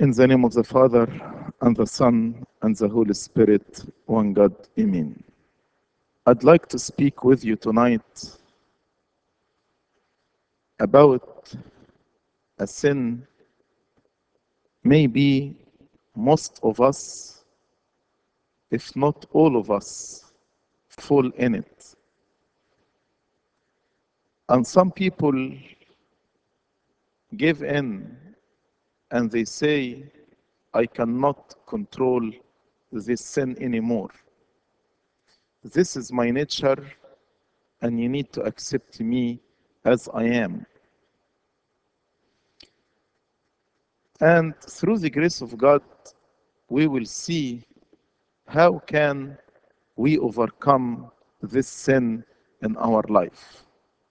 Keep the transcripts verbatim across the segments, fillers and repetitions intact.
In the name of the Father, and the Son, and the Holy Spirit, one God, Amen. I'd like to speak with you tonight about a sin maybe most of us, if not all of us, fall in it. And some people give in and they say, I cannot control this sin anymore. This is my nature, and you need to accept me as I am. And through the grace of God, we will see how can we overcome this sin in our life.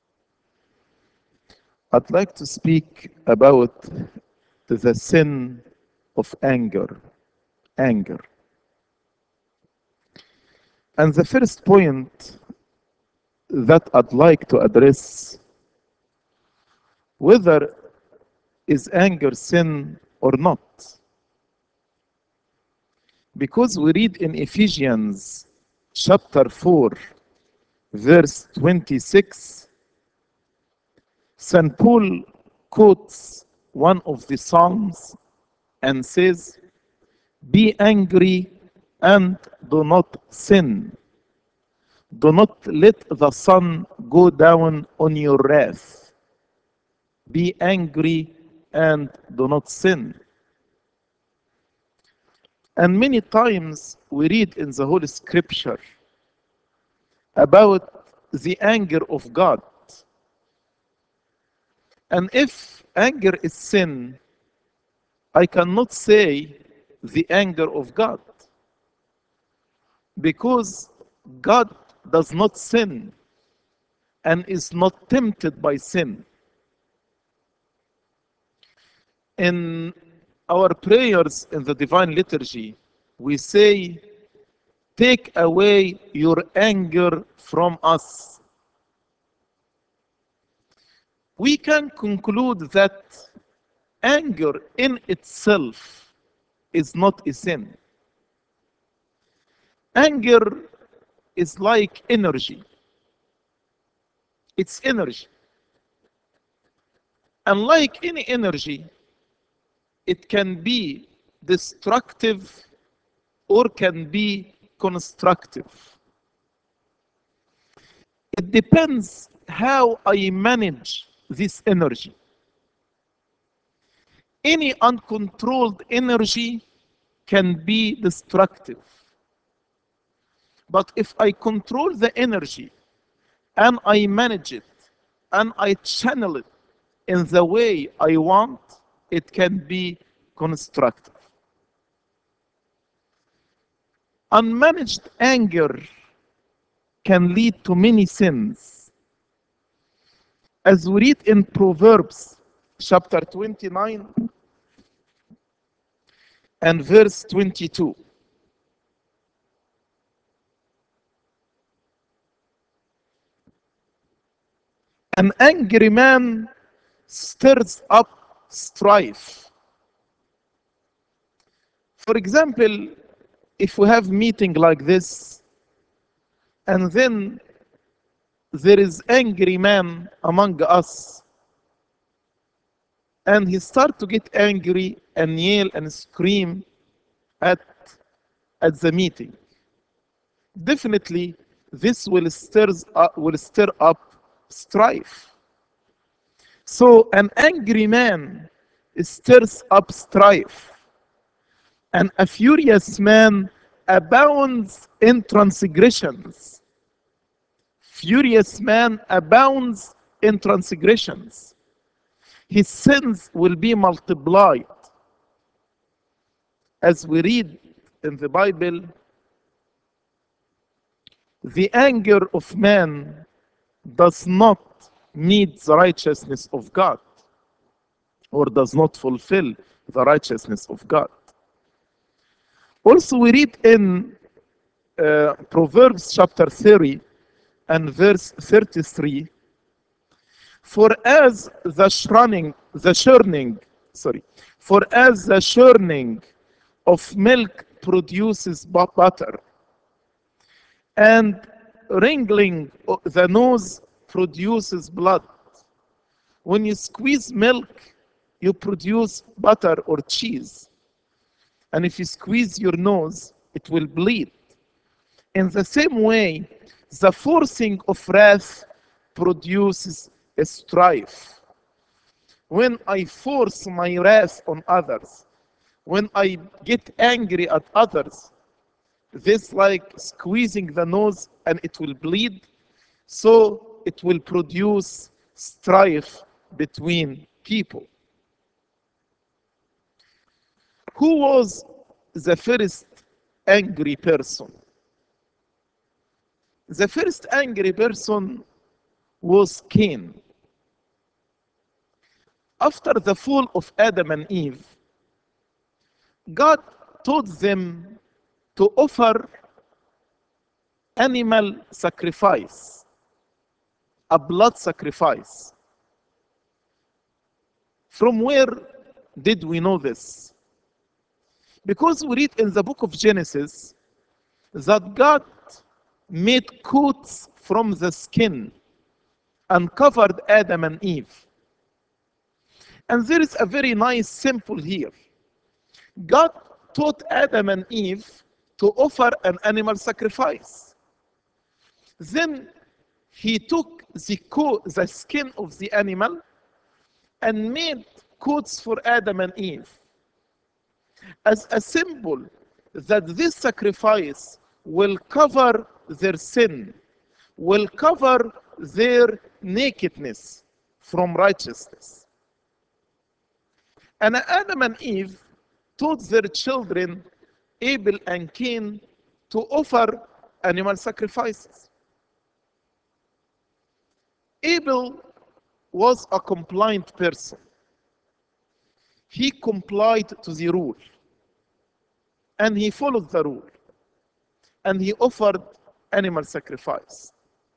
I'd like to speak about the sin of anger. Anger. And the first point that I'd like to address, whether is anger sin or not. Because we read in Ephesians chapter four, verse twenty-six, Saint Paul quotes one of the Psalms and says, be angry and do not sin. Do not let the sun go down on your wrath. Be angry and do not sin. And many times we read in the Holy Scripture about the anger of God. And if anger is sin, I cannot say the anger of God, because God does not sin and is not tempted by sin. In our prayers in the Divine Liturgy, we say, take away your anger from us. We can conclude that anger in itself is not a sin. Anger is like energy. It's energy. And like any energy, it can be destructive or can be constructive. It depends how I manage this energy. Any uncontrolled energy can be destructive. But if I control the energy and I manage it and I channel it in the way I want, it can be constructive. Unmanaged anger can lead to many sins. As we read in Proverbs chapter twenty-nine and verse twenty-two. An angry man stirs up strife. For example, if we have meeting like this, and then there is angry man among us, and he start to get angry and yell and scream at, at the meeting. Definitely, this will stirs up, will stir up strife. So an angry man stirs up strife, and a furious man abounds in transgressions. Furious man abounds in transgressions. His sins will be multiplied. As we read in the Bible, the anger of man does not meet the righteousness of God, or does not fulfill the righteousness of God. Also, we read in uh, Proverbs chapter thirty and verse thirty-three, for as the churning, the churning sorry. For as the churning of milk produces bu- butter, and wrinkling o- the nose produces blood. When you squeeze milk, you produce butter or cheese. And if you squeeze your nose, it will bleed. In the same way, the forcing of wrath produces a strife. When I force my wrath on others, when I get angry at others, this like squeezing the nose and it will bleed, so it will produce strife between people. Who was the first angry person? The first angry person was Cain. After the fall of Adam and Eve, God told them to offer animal sacrifice, a blood sacrifice. From where did we know this? Because we read in the book of Genesis that God made coats from the skin and covered Adam and Eve. And there is a very nice simple here. God taught Adam and Eve to offer an animal sacrifice. Then he took the, coat, the skin of the animal and made coats for Adam and Eve as a symbol that this sacrifice will cover their sin, will cover their nakedness from righteousness. And Adam and Eve taught their children, Abel and Cain, to offer animal sacrifices. Abel was a compliant person. He complied to the rule and he followed the rule and he offered animal sacrifice.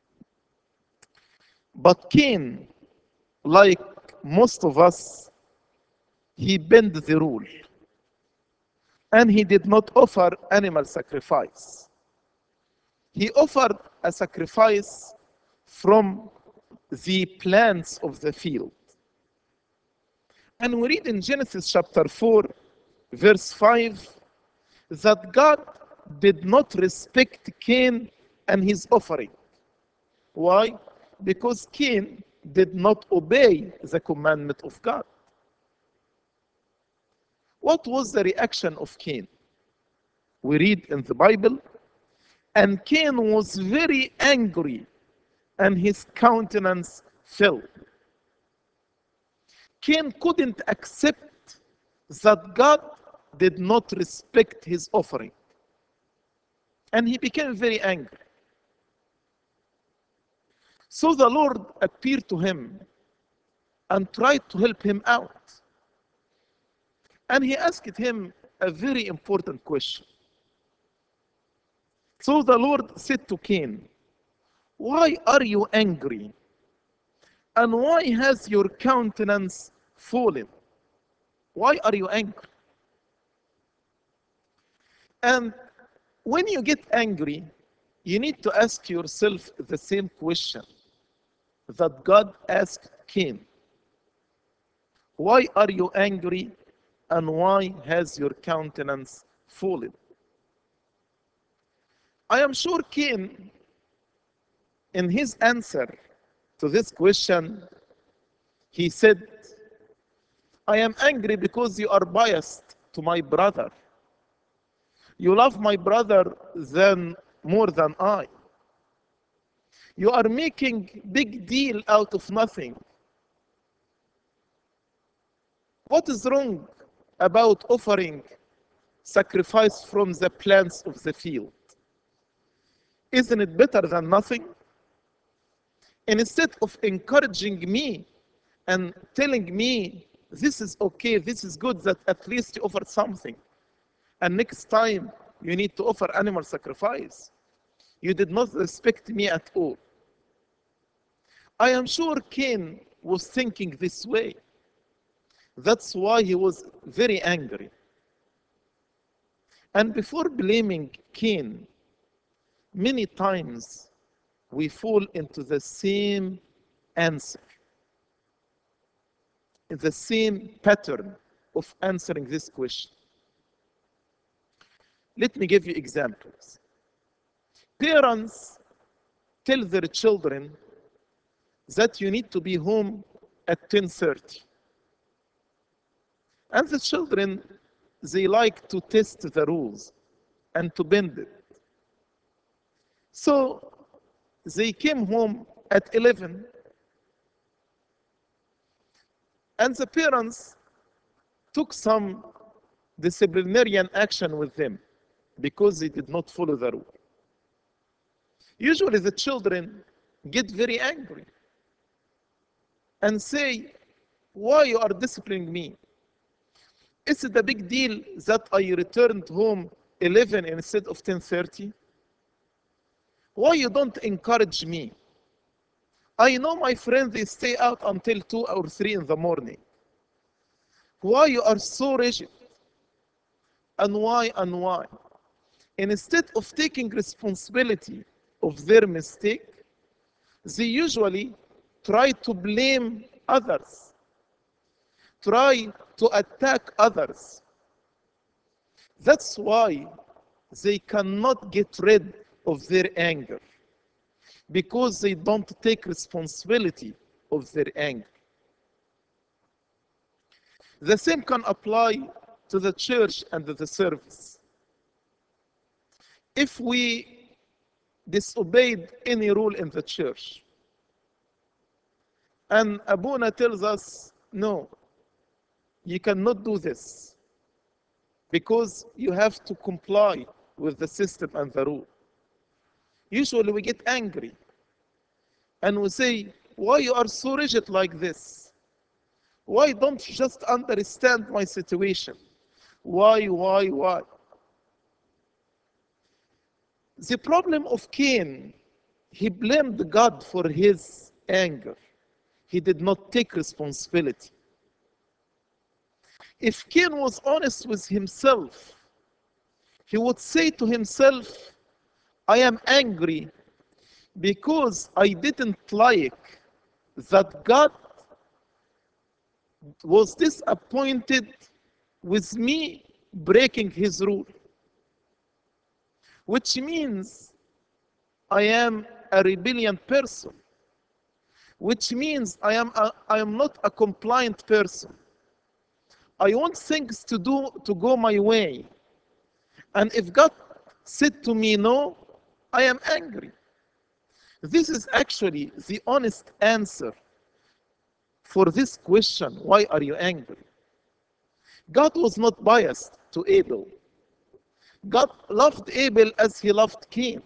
But Cain, like most of us, he bent the rule and he did not offer animal sacrifice. He offered a sacrifice from the plants of the field. And we read in Genesis chapter four, verse five, that God did not respect Cain and his offering. Why? Because Cain did not obey the commandment of God. What was the reaction of Cain? We read in the Bible, and Cain was very angry, and his countenance fell. Cain couldn't accept that God did not respect his offering. And he became very angry. So the Lord appeared to him and tried to help him out. And he asked him a very important question. So the Lord said to Cain, "Why are you angry? And why has your countenance fallen? Why are you angry?" And when you get angry, you need to ask yourself the same question that God asked Cain. Why are you angry and why has your countenance fallen? I am sure Cain, in his answer to this question, he said, "I am angry because you are biased to my brother. You love my brother than more than I. You are making big deal out of nothing. What is wrong about offering sacrifice from the plants of the field? Isn't it better than nothing?" And instead of encouraging me and telling me this is okay, this is good, that at least you offered something, and next time you need to offer animal sacrifice, you did not respect me at all. I am sure Cain was thinking this way. That's why he was very angry. And before blaming Cain, many times we fall into the same answer, in the same pattern of answering this question. Let me give you examples. Parents tell their children that you need to be home at ten thirty. And the children, they like to test the rules and to bend it. So they came home at eleven, and the parents took some disciplinarian action with them because they did not follow the rule. Usually the children get very angry and say, why you are disciplining me? Is it a big deal that I returned home eleven instead of ten thirty? Why you don't encourage me? I know my friends, they stay out until two or three in the morning. Why you are so rigid? And why and why? Instead of taking responsibility of their mistake, they usually try to blame others, try to attack others. That's why they cannot get rid of their anger, because they don't take responsibility of their anger. The same can apply to the church and the service. If we disobeyed any rule in the church, and Abuna tells us, no, you cannot do this, because you have to comply with the system and the rule. Usually we get angry and we say, why you are so rigid like this? Why don't you just understand my situation? Why, why, why? The problem of Cain, he blamed God for his anger. He did not take responsibility. If Cain was honest with himself, he would say to himself, I am angry because I didn't like that God was disappointed with me breaking his rule, which means I am a rebellion person, which means I am, a, I am not a compliant person. I want things to do to go my way. And if God said to me no, I am angry. This is actually the honest answer for this question, why are you angry? God was not biased to Abel. God loved Abel as he loved Cain.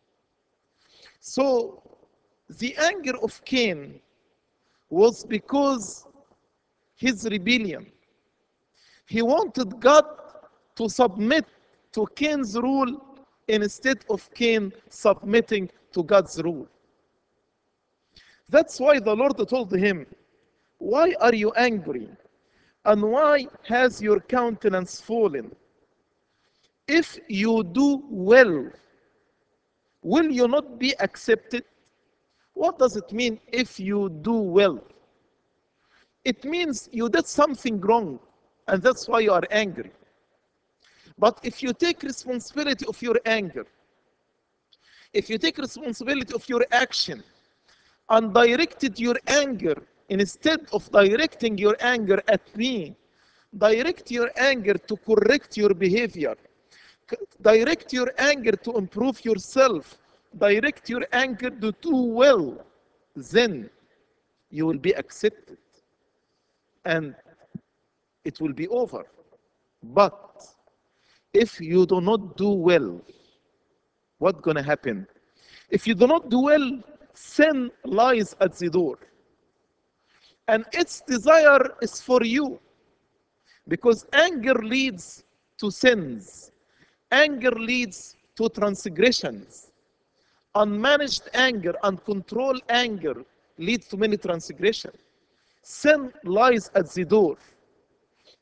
So the anger of Cain was because his rebellion. He wanted God to submit to Cain's rule instead of Cain submitting to God's rule. That's why the Lord told him, why are you angry? And why has your countenance fallen? If you do well, will you not be accepted? What does it mean if you do well? It means you did something wrong, and that's why you are angry. But if you take responsibility of your anger, if you take responsibility of your action, and directed your anger, instead of directing your anger at me, direct your anger to correct your behavior. Direct your anger to improve yourself. Direct your anger to do well. Then you will be accepted. And it will be over. But if you do not do well, what's going to happen? If you do not do well, sin lies at the door. And its desire is for you. Because anger leads to sins. Anger leads to transgressions. Unmanaged anger, uncontrolled anger leads to many transgressions. Sin lies at the door.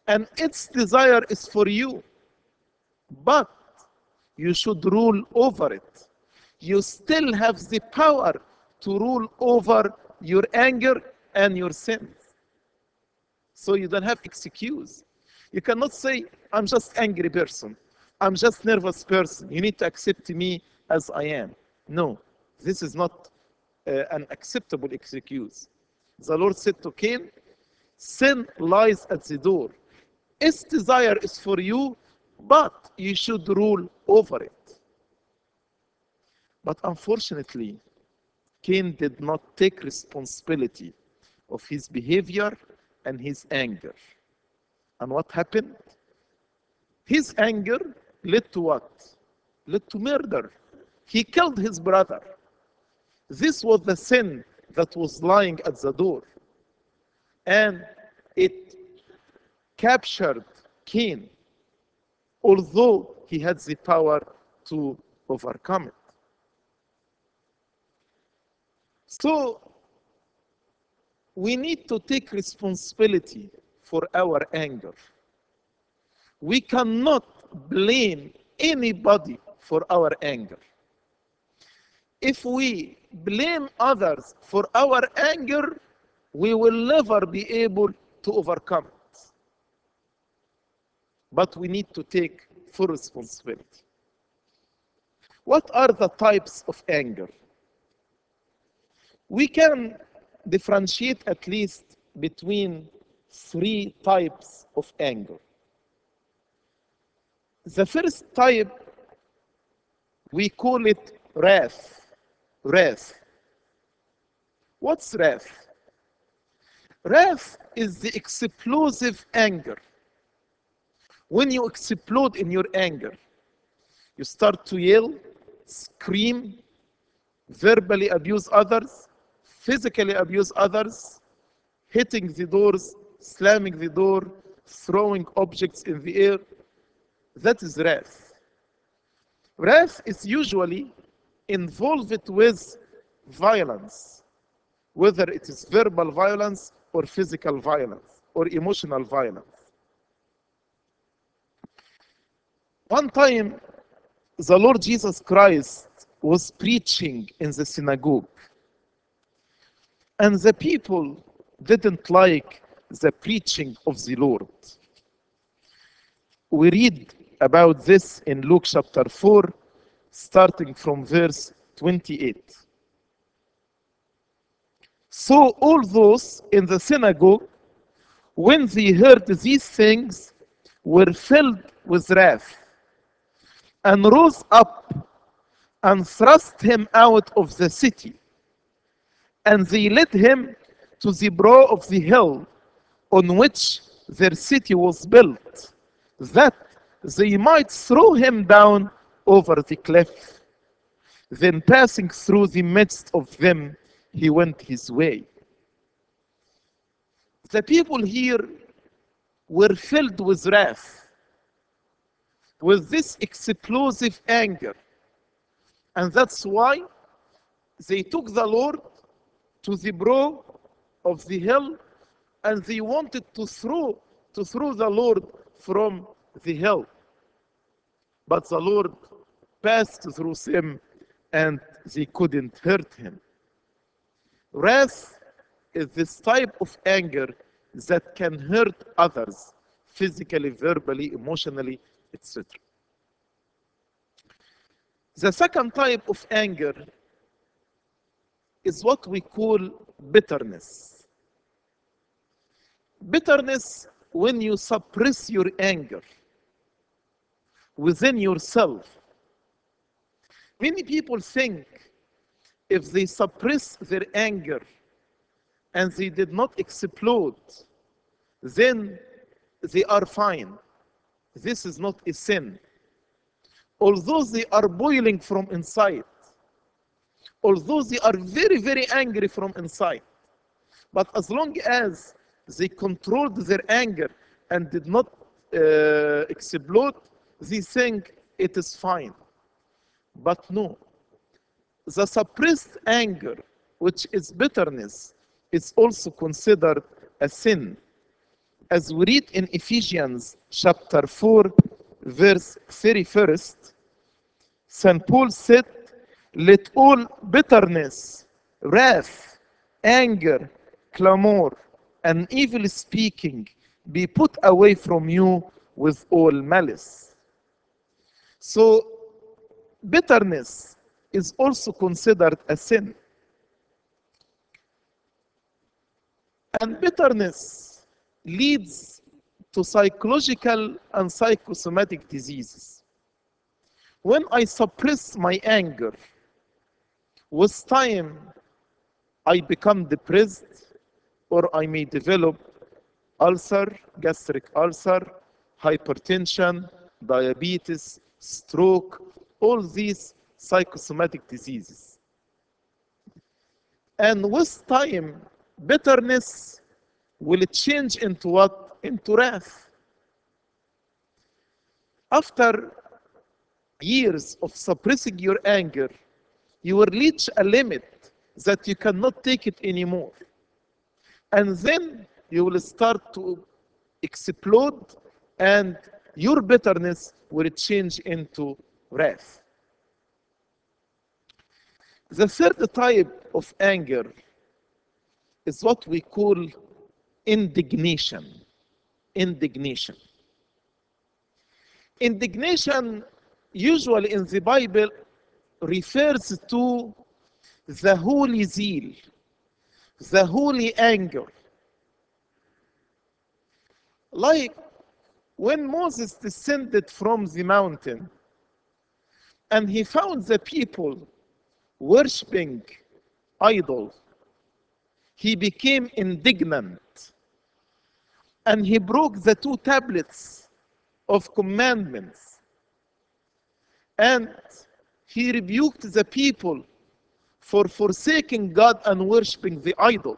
and its desire is for you, but you should rule over it. You still have the power to rule over your anger and your sins. So you don't have excuse. You cannot say, I'm just angry person. I'm just nervous person. You need to accept me as I am. No, this is not uh, an acceptable excuse. The Lord said to Cain, sin lies at the door. Its desire is for you, but you should rule over it. But unfortunately, Cain did not take responsibility of his behavior and his anger. And what happened? His anger led to what? Led to murder. He killed his brother. This was the sin that was lying at the door. And it captured Cain, although he had the power to overcome it. So we need to take responsibility for our anger. We cannot blame anybody for our anger. If we blame others for our anger, we will never be able to overcome it. But we need to take full responsibility. What are the types of anger? We can differentiate at least between three types of anger. The first type, we call it wrath. Wrath. What's wrath? Wrath is the explosive anger. When you explode in your anger, you start to yell, scream, verbally abuse others, physically abuse others, hitting the doors, slamming the door, throwing objects in the air. That is wrath. Wrath is usually involved with violence, whether it is verbal violence or physical violence or emotional violence. One time, the Lord Jesus Christ was preaching in the synagogue, and the people didn't like the preaching of the Lord. We read about this in Luke chapter four, starting from verse twenty-eight. So all those in the synagogue, when they heard these things, were filled with wrath, and rose up and thrust him out of the city. And they led him to the brow of the hill on which their city was built, that they might throw him down over the cliff. Then passing through the midst of them, he went his way. The people here were filled with wrath, with this explosive anger. And that's why they took the Lord to the brow of the hill, and they wanted to throw to throw the Lord from the hill. But the Lord passed through them, and they couldn't hurt him. Wrath is this type of anger that can hurt others physically, verbally, emotionally, et cetera. The second type of anger is what we call bitterness. Bitterness, when you suppress your anger within yourself. Many people think if they suppress their anger and they did not explode, then they are fine. This is not a sin. Although they are boiling from inside, although they are very, very angry from inside, but as long as they controlled their anger and did not uh, explode, they think it is fine. But no, the suppressed anger, which is bitterness, is also considered a sin. as we read in Ephesians chapter four, verse thirty-one, Saint Paul said, let all bitterness, wrath, anger, clamor, and evil speaking be put away from you with all malice. So, bitterness is also considered a sin. And bitterness leads to psychological and psychosomatic diseases. When I suppress my anger, with time I become depressed, or I may develop ulcer, gastric ulcer, hypertension, diabetes, stroke, all these psychosomatic diseases. And with time, bitterness will change into what? Into wrath. After years of suppressing your anger, you will reach a limit that you cannot take it anymore. And then you will start to explode, and your bitterness will change into wrath. The third type of anger is what we call indignation. Indignation. Indignation, usually in the Bible, refers to the holy zeal, the holy anger. Like when Moses descended from the mountain and he found the people worshiping idols, he became indignant and he broke the two tablets of commandments, and he rebuked the people for forsaking God and worshiping the idol.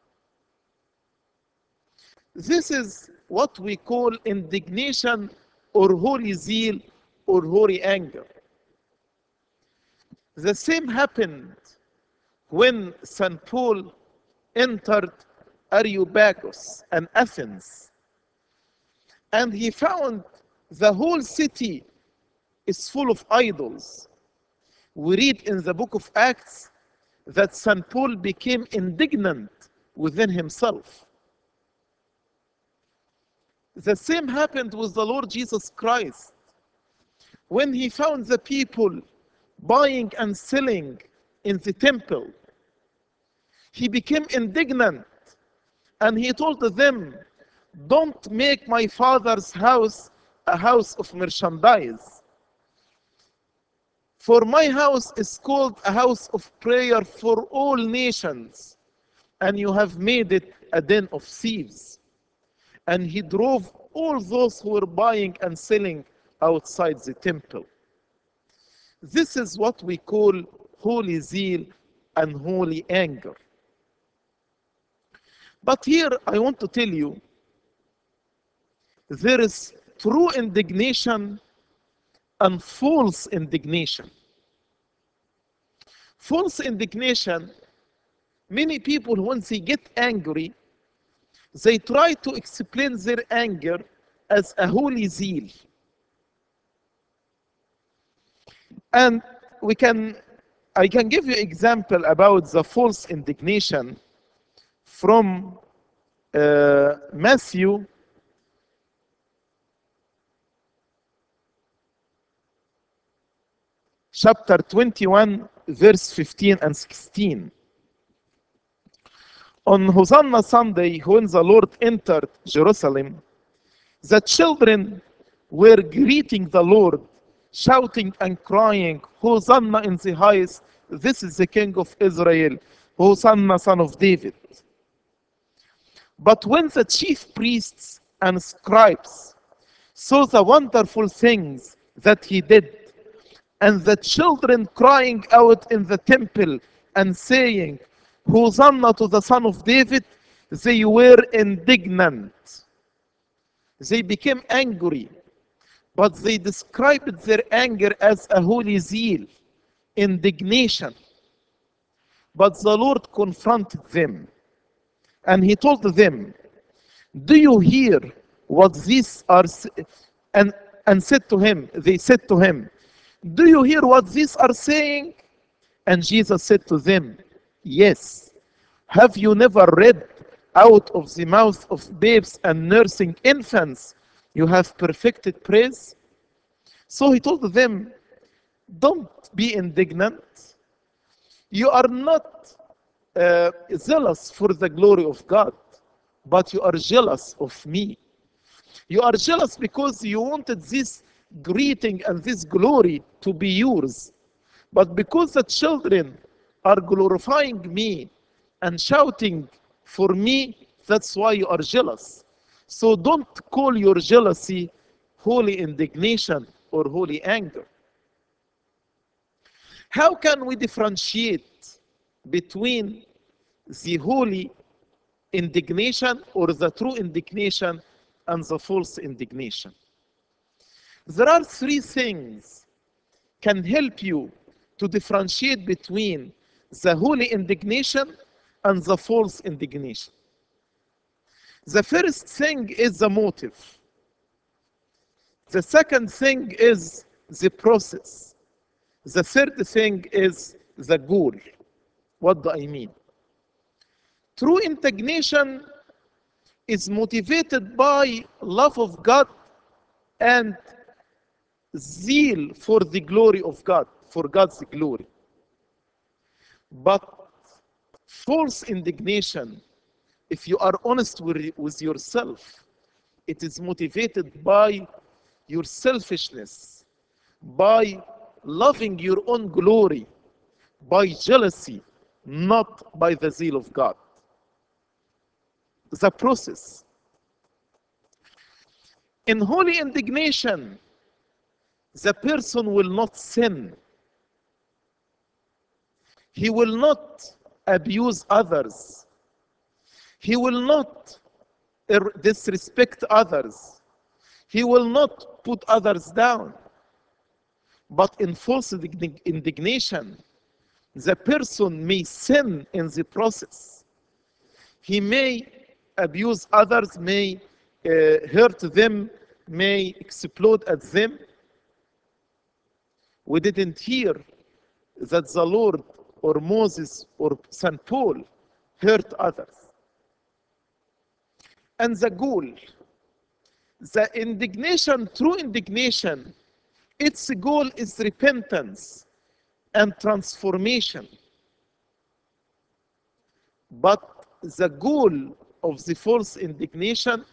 This is what we call indignation or holy zeal or holy anger. The same happened when Saint Paul entered Areopagus and Athens, and he found the whole city is full of idols. We read in the book of Acts that Saint Paul became indignant within himself. The same happened with the Lord Jesus Christ. When he found the people buying and selling in the temple, he became indignant and he told them, don't make my Father's house a house of merchandise. For my house is called a house of prayer for all nations, and you have made it a den of thieves. And he drove all those who were buying and selling outside the temple. This is what we call holy zeal and holy anger. But here I want to tell you, there is true indignation and false indignation. False indignation, many people, when they get angry, they try to explain their anger as a holy zeal. And we can, I can give you example about the false indignation from uh, Matthew chapter twenty-one, verse fifteen and sixteen. On Hosanna Sunday, when the Lord entered Jerusalem, the children were greeting the Lord, shouting and crying, Hosanna in the highest, this is the King of Israel, Hosanna, son of David. But when the chief priests and scribes saw the wonderful things that he did, and the children crying out in the temple and saying, Hosanna to the Son of David, they were indignant. They became angry, but they described their anger as a holy zeal, indignation. But the Lord confronted them, and he told them, Do you hear what these are? s- And, and said to him, they said to him, do you hear what these are saying? And Jesus said to them, yes. Have you never read, out of the mouth of babes and nursing infants, you have perfected praise? So he told them, don't be indignant. You are not uh, zealous for the glory of God, but you are jealous of me. You are jealous because you wanted this greeting and this glory to be yours. But because the children are glorifying me and shouting for me, that's why you are jealous. So don't call your jealousy holy indignation or holy anger. How can we differentiate between the holy indignation or the true indignation and the false indignation? There are three things can help you to differentiate between the holy indignation and the false indignation. The first thing is the motive. The second thing is the process. The third thing is the goal. What do I mean? True indignation is motivated by love of God and zeal for the glory of God, for God's glory. But false indignation, if you are honest with, with yourself, it is motivated by your selfishness, by loving your own glory, by jealousy, not by the zeal of God. The process. In holy indignation, the person will not sin. He will not abuse others. He will not disrespect others. He will not put others down. But in false indignation, the person may sin in the process. He may abuse others, may uh, hurt them, may explode at them. We didn't hear that the Lord or Moses or Saint Paul hurt others. And the goal, the indignation, true indignation, its goal is repentance and transformation. But the goal of the false indignation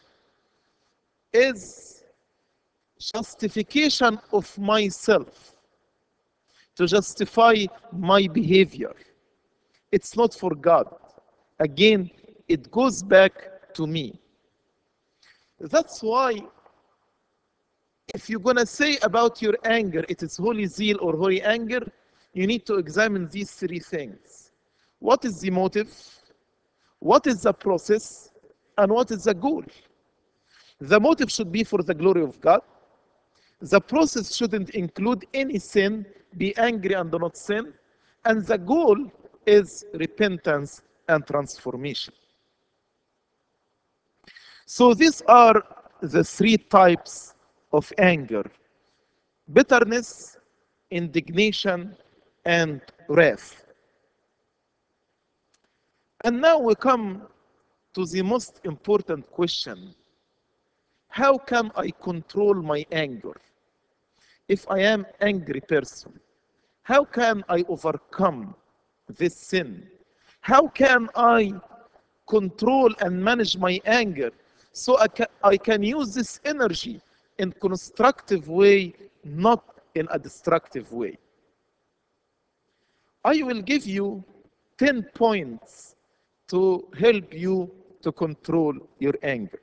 is justification of myself, to justify my behavior. It's not for God. Again, it goes back to me. That's why if you're going to say about your anger, it is holy zeal or holy anger, you need to examine these three things. What is the motive? What is the process? And what is the goal? The motive should be for the glory of God. The process shouldn't include any sin, be angry and do not sin. And the goal is repentance and transformation. So these are the three types of anger: bitterness, indignation, and wrath. And now we come to the most important question. How can I control my anger? If I am an angry person, how can I overcome this sin? How can I control and manage my anger so I can, I can use this energy in constructive way, not in a destructive way? I will give you ten points to help you to control your anger.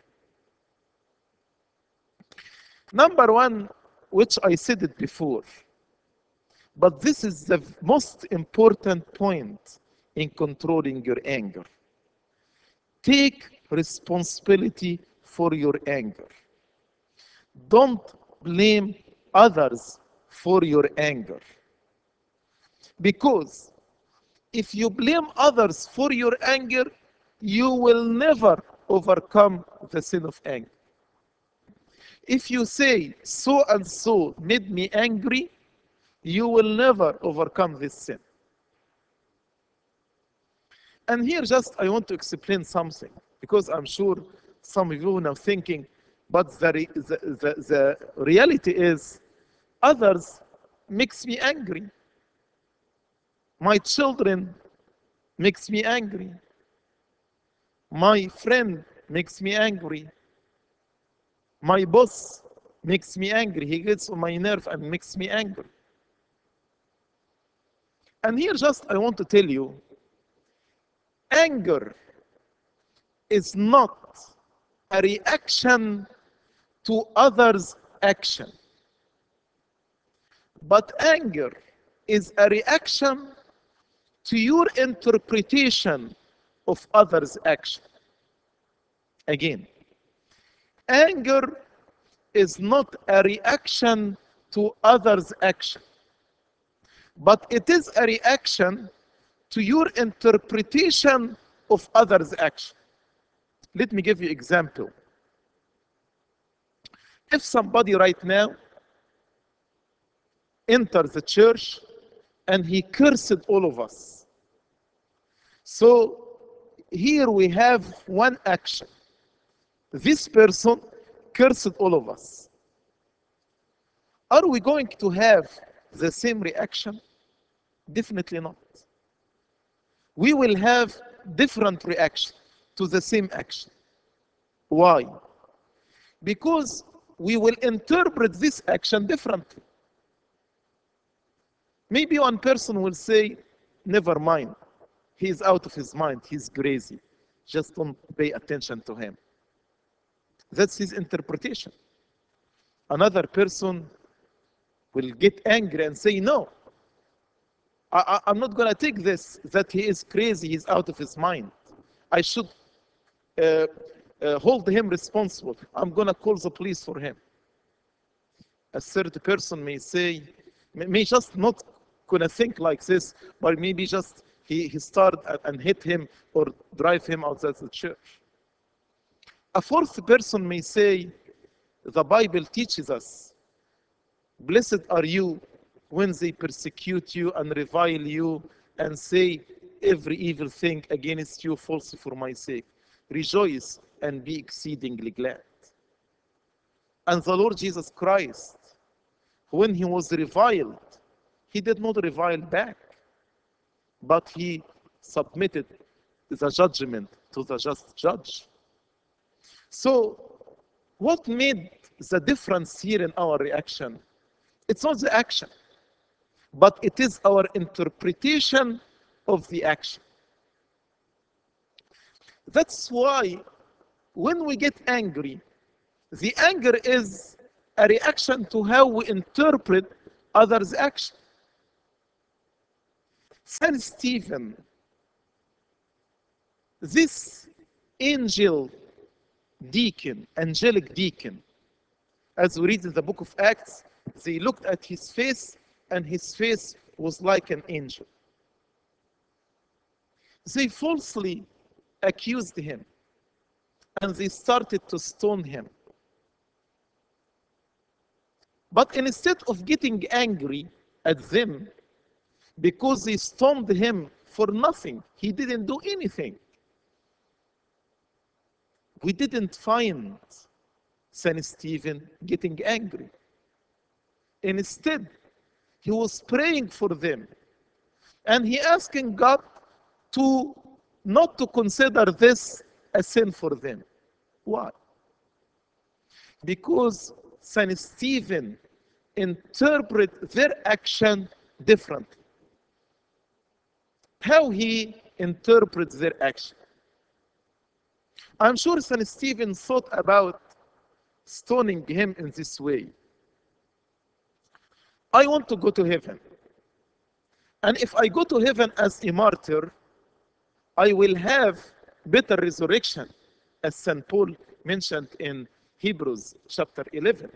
Number one, which I said it before, but this is the most important point in controlling your anger. Take responsibility for your anger. Don't blame others for your anger. Because if you blame others for your anger, you will never overcome the sin of anger. If you say, so and so made me angry, you will never overcome this sin. And here just I want to explain something, because I'm sure some of you are now thinking, but the, re- the, the, the reality is others makes me angry. My children makes me angry. My friend makes me angry. My boss makes me angry. He gets on my nerve and makes me angry. And here just I want to tell you, anger is not a reaction to others' action, but anger is a reaction to your interpretation of others' action. Again, anger is not a reaction to others' action, but it is a reaction to your interpretation of others' action. Let me give you example. If somebody right now enters the church and he cursed all of us, so here we have one action. This person cursed all of us. Are we going to have the same reaction? Definitely not. We will have different reaction to the same action. Why? Because we will interpret this action differently. Maybe one person will say, never mind, he's out of his mind, he's crazy, just don't pay attention to him. That's his interpretation. Another person will get angry and say, no, I, I, I'm not going to take this, that he is crazy, he's out of his mind. I should uh, uh, hold him responsible. I'm going to call the police for him. A third person may say, may may just not gonna think like this, but maybe just he, he started and, and hit him or drive him outside the church. A fourth person may say, the Bible teaches us, blessed are you when they persecute you and revile you and say every evil thing against you falsely for my sake. Rejoice and be exceedingly glad. And the Lord Jesus Christ, when he was reviled, he did not revile back, but he submitted the judgment to the just judge. So, what made the difference here in our reaction? It's not the action, but it is our interpretation of the action. That's why when we get angry, the anger is a reaction to how we interpret others' action. Saint Stephen, this angel deacon, angelic deacon, as we read in the book of Acts, they looked at his face and his face was like an angel. They falsely accused him and they started to stone him. But instead of getting angry at them because they stoned him for nothing, he didn't do anything. We didn't find Saint Stephen getting angry. Instead, he was praying for them. And he asking God to not to consider this a sin for them. Why? Because Saint Stephen interpret their action differently. How he interprets their action. I'm sure Saint Stephen thought about stoning him in this way. I want to go to heaven. And if I go to heaven as a martyr, I will have better resurrection, as Saint Paul mentioned in Hebrews chapter eleven.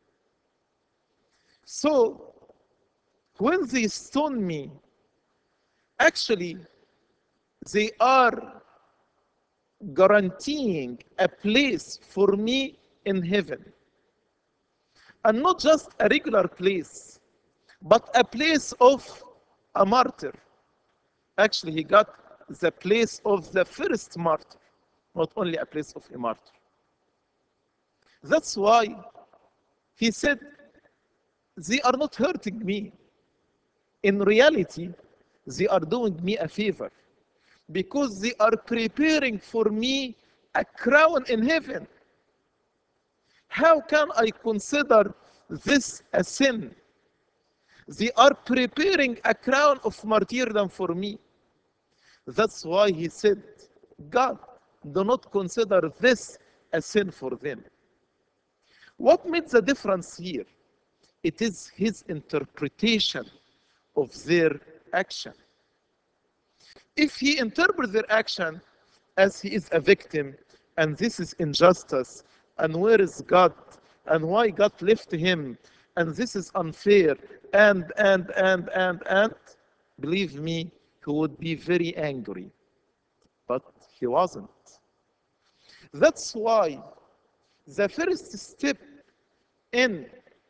So, when they stone me, actually, they are guaranteeing a place for me in heaven. And not just a regular place, but a place of a martyr. Actually, he got the place of the first martyr, not only a place of a martyr. That's why he said, they are not hurting me. In reality, they are doing me a favor because they are preparing for me a crown in heaven. How can I consider this a sin? They are preparing a crown of martyrdom for me. That's why he said, God, do not consider this a sin for them. What made the difference here? It is his interpretation of their action. If he interprets their action as he is a victim, and this is injustice, and where is God, and why God left him, and this is unfair, and, and, and, and, and, believe me, he would be very angry. But he wasn't. That's why the first step in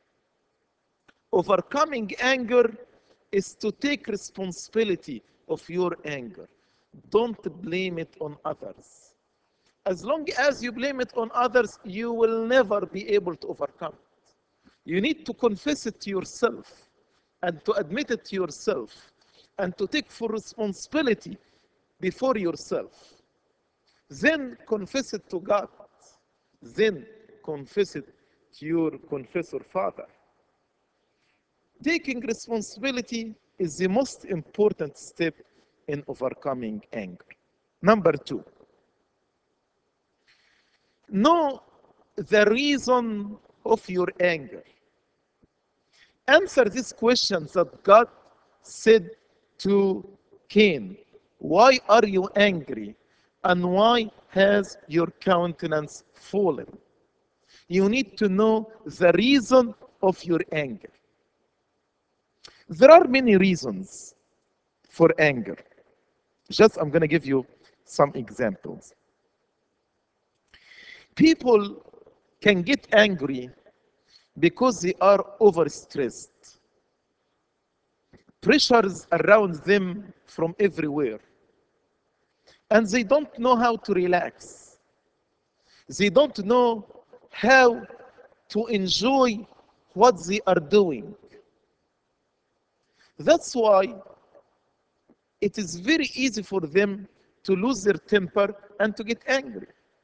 overcoming anger is to take responsibility of your anger. Don't blame it on others. As long as you blame it on others, you will never be able to overcome it. You need to confess it to yourself and to admit it to yourself and to take full responsibility before yourself. Then confess it to God. Then confess it to your confessor father. Taking responsibility is the most important step in overcoming anger. Number two, know the reason of your anger. Answer these questions that God said to Cain. Why are you angry? And why has your countenance fallen? You need to know the reason of your anger. There are many reasons for anger. Just I'm going to give you some examples. People can get angry because they are overstressed. Pressures around them from everywhere. And they don't know how to relax. They don't know how to enjoy what they are doing. That's why it is very easy for them to lose their temper and to get angry.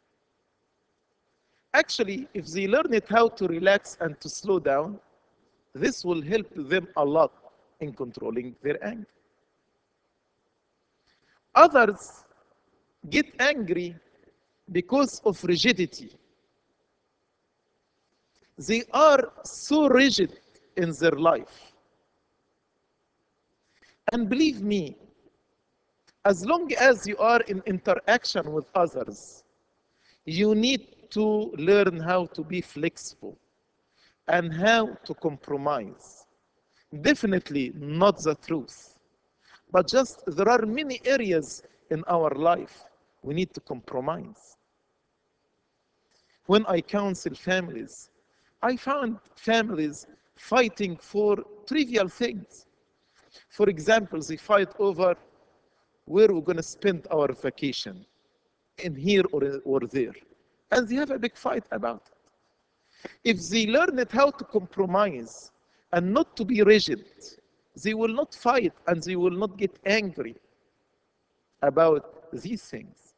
Actually, if they learn it how to relax and to slow down, this will help them a lot in controlling their anger. Others get angry because of rigidity. They are so rigid in their life. And believe me, as long as you are in interaction with others, you need to learn how to be flexible and how to compromise. Definitely not the truth, but just there are many areas in our life we need to compromise. When I counsel families, I found families fighting for trivial things. For example, they fight over where we're going to spend our vacation, in here or, or there. And they have a big fight about it. If they learn it how to compromise and not to be rigid, they will not fight and they will not get angry about these things.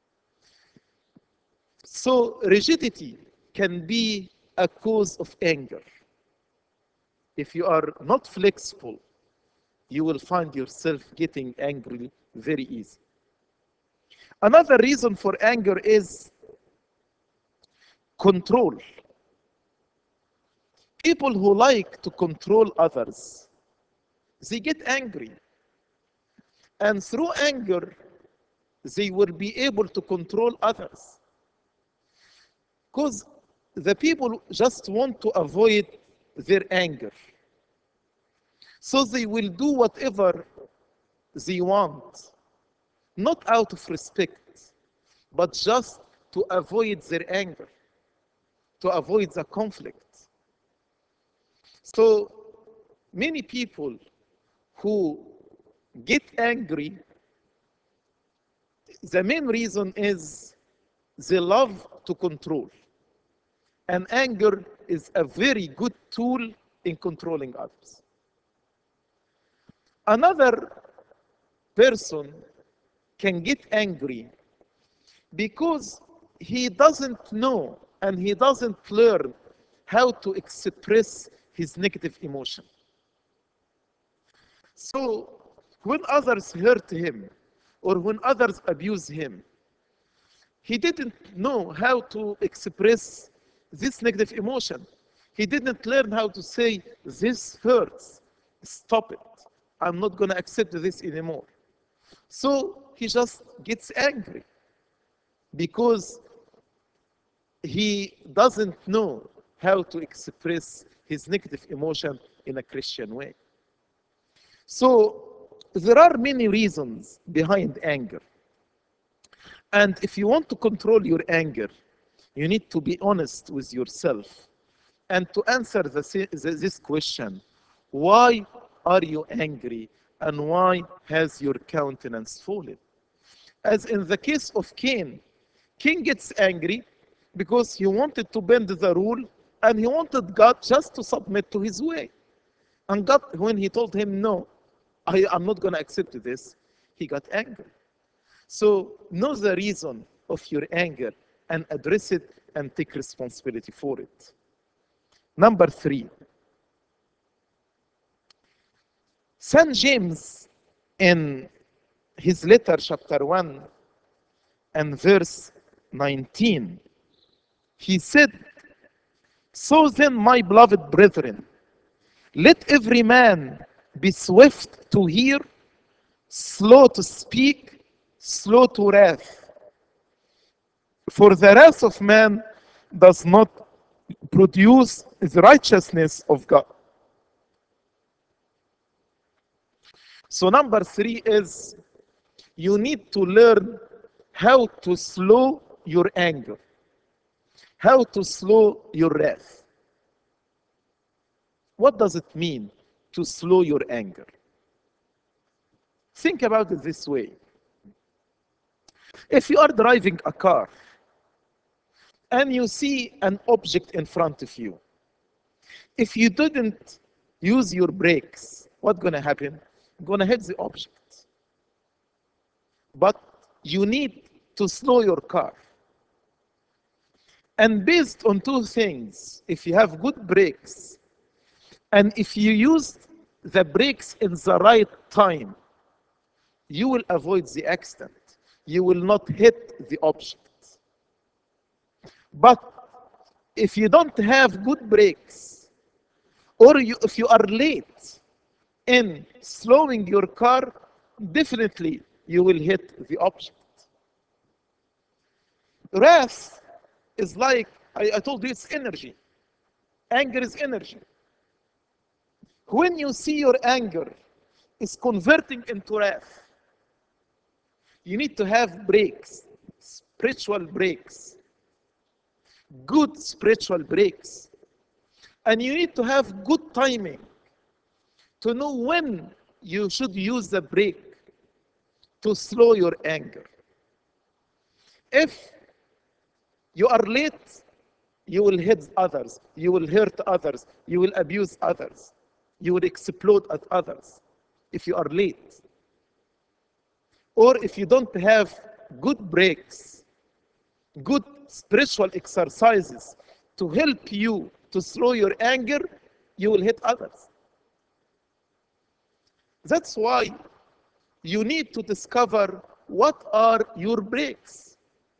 So rigidity can be a cause of anger. If you are not flexible, you will find yourself getting angry very easy. Another reason for anger is control. People who like to control others, they get angry. And through anger, they will be able to control others. Because the people just want to avoid their anger. So they will do whatever they want, not out of respect, but just to avoid their anger, to avoid the conflict. So many people who get angry, the main reason is they love to control. And anger is a very good tool in controlling others. Another person can get angry because he doesn't know and he doesn't learn how to express his negative emotion. So when others hurt him or when others abuse him, he didn't know how to express this negative emotion. He didn't learn how to say, this hurts, stop it. I'm not going to accept this anymore. So he just gets angry because he doesn't know how to express his negative emotion in a Christian way. So there are many reasons behind anger. And if you want to control your anger, you need to be honest with yourself and to answer the, the, this question, why are you angry and why has your countenance fallen? As in the case of Cain, Cain gets angry because he wanted to bend the rule and he wanted God just to submit to his way. And God, when he told him, no, I am not going to accept this, he got angry. So know the reason of your anger and address it and take responsibility for it. Number three, Saint James in his letter, chapter one and verse nineteen, he said, so then, my beloved brethren, let every man be swift to hear, slow to speak, slow to wrath. For the wrath of man does not produce the righteousness of God. So number three is you need to learn how to slow your anger, how to slow your wrath. What does it mean to slow your anger? Think about it this way. If you are driving a car and you see an object in front of you, if you didn't use your brakes, what's going to happen? You're going to hit the object. But you need to slow your car. And based on two things, if you have good brakes, and if you use the brakes in the right time, you will avoid the accident. You will not hit the object. But if you don't have good brakes, or you, if you are late in slowing your car, definitely you will hit the object. Wrath is like, I, I told you, it's energy. Anger is energy. When you see your anger is converting into wrath, you need to have breaks, spiritual breaks, good spiritual breaks. And you need to have good timing to know when you should use the brake to slow your anger. If you are late, you will hit others, you will hurt others, you will abuse others, you will explode at others if you are late. Or if you don't have good breaks, good spiritual exercises to help you to slow your anger, you will hit others. That's why you need to discover what are your breaks.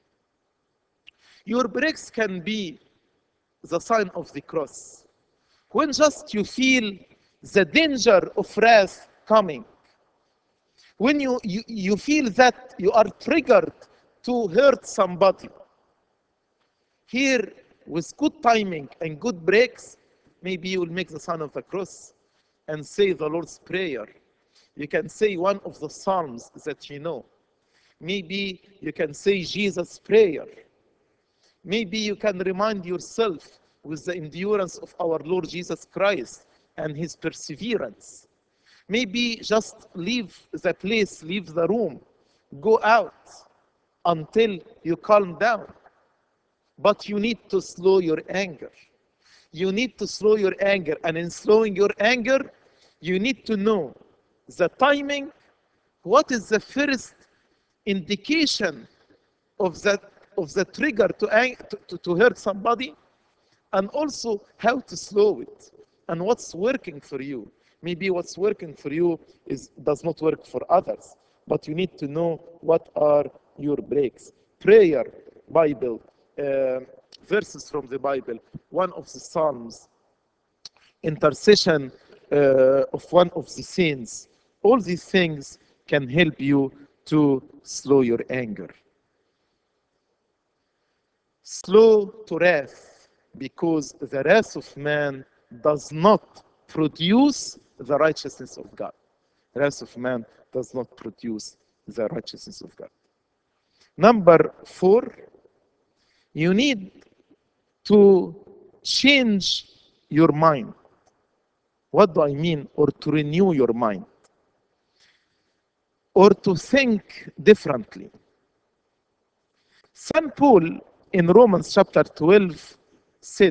Your breaks can be the sign of the cross. When just you feel the danger of wrath coming, when you, you, you feel that you are triggered to hurt somebody, here with good timing and good breaks, maybe you will make the sign of the cross and say the Lord's Prayer. You can say one of the Psalms that you know. Maybe you can say Jesus' prayer. Maybe you can remind yourself with the endurance of our Lord Jesus Christ and his perseverance. Maybe just leave the place, leave the room, go out until you calm down. But you need to slow your anger. You need to slow your anger. And in slowing your anger, you need to know the timing. What is the first indication of that of the trigger to, to, to, to hurt somebody? And also how to slow it. And what's working for you. Maybe what's working for you is does not work for others. But you need to know what are your breaks. Prayer, Bible, uh, verses from the Bible, one of the Psalms, intercession uh, of one of the saints. All these things can help you to slow your anger. Slow to wrath, because the wrath of man does not produce the righteousness of God. The wrath of man does not produce the righteousness of God. Number four, you need to change your mind. What do I mean? Or to renew your mind. Or to think differently. Saint Paul in Romans chapter twelve said,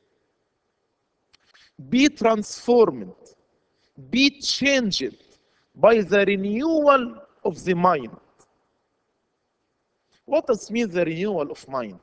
be transformed, be changed by the renewal of the mind. What does mean the renewal of mind?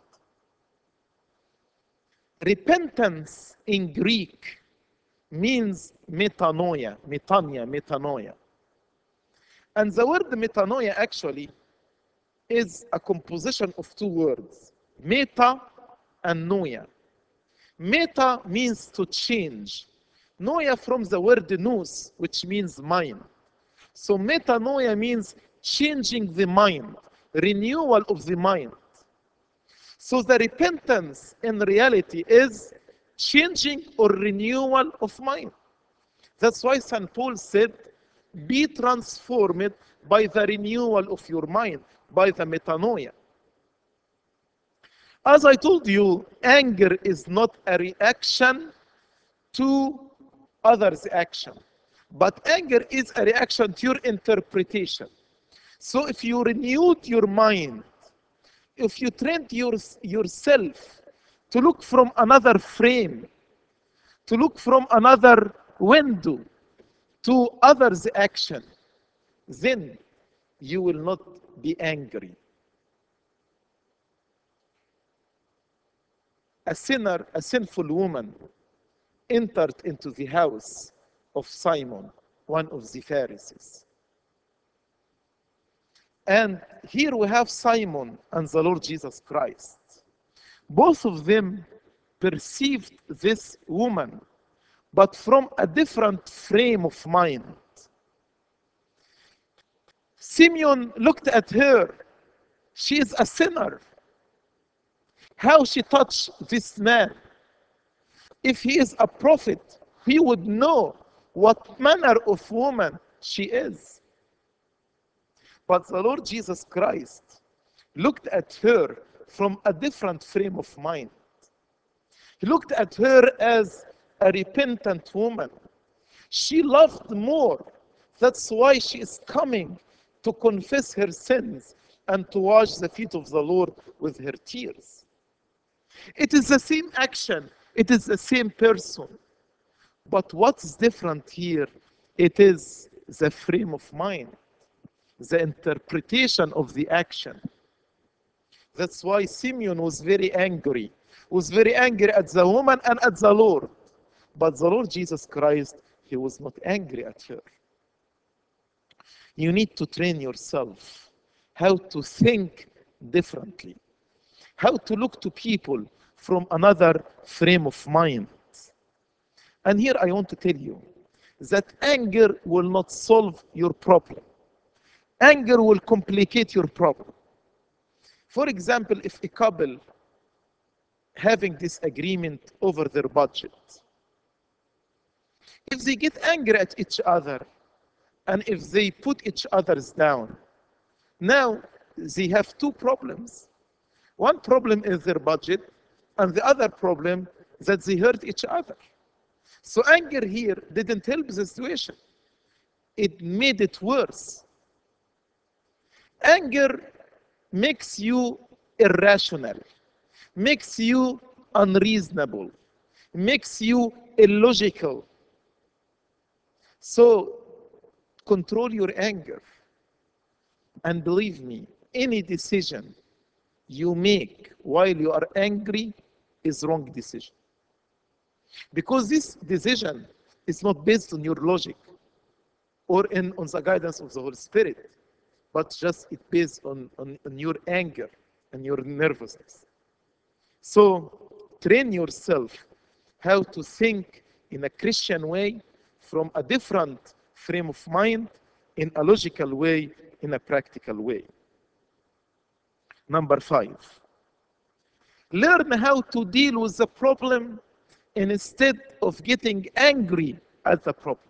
Repentance in Greek means metanoia, metania, metanoia. And the word metanoia actually is a composition of two words, meta and noia. Meta means to change. Noia from the word nous, which means mind. So metanoia means changing the mind, renewal of the mind. So the repentance in reality is changing or renewal of mind. That's why Saint Paul said, be transformed by the renewal of your mind, by the metanoia. As I told you, anger is not a reaction to others' action, but anger is a reaction to your interpretation. So if you renewed your mind, if you trained your, yourself to look from another frame, to look from another window to others' action, then you will not be angry. A sinner, a sinful woman, entered into the house of Simon, one of the Pharisees. And here we have Simon and the Lord Jesus Christ. Both of them perceived this woman, but from a different frame of mind. Simeon looked at her. She is a sinner. How she touched this man? If he is a prophet, he would know what manner of woman she is. But the Lord Jesus Christ looked at her from a different frame of mind. He looked at her as a repentant woman. She loved more. That's why she is coming to confess her sins and to wash the feet of the Lord with her tears. It is the same action. It is the same person. But what's different here? It is the frame of mind, the interpretation of the action. That's why Simeon was very angry. Was very angry at the woman and at the Lord. But the Lord Jesus Christ, he was not angry at her. You need to train yourself how to think differently, how to look to people from another frame of mind. And here I want to tell you that anger will not solve your problem. Anger will complicate your problem. For example, if a couple having disagreement over their budget, if they get angry at each other and if they put each other's down, now they have two problems. One problem is their budget, and the other problem that they hurt each other. So anger here didn't help the situation. It made it worse. Anger makes you irrational, makes you unreasonable, makes you illogical. So control your anger. And believe me, any decision you make while you are angry is wrong decision. Because this decision is not based on your logic or in, on the guidance of the Holy Spirit, but just it based on, on, on your anger and your nervousness. So train yourself how to think in a Christian way from a different frame of mind, in a logical way, in a practical way. Number five, learn how to deal with the problem instead of getting angry at the problem.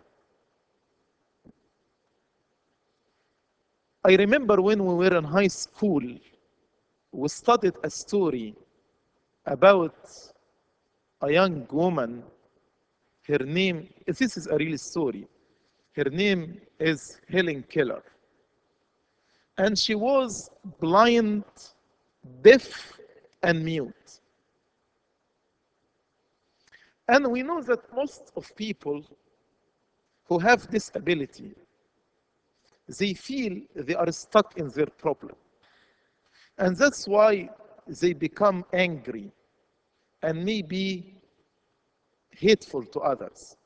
I remember when we were in high school, we studied a story about a young woman. Her name, this is a real story. Her name is Helen Keller. And she was blind, deaf, and mute. And we know that most of people who have this ability, they feel they are stuck in their problem. And that's why they become angry and maybe hateful to others.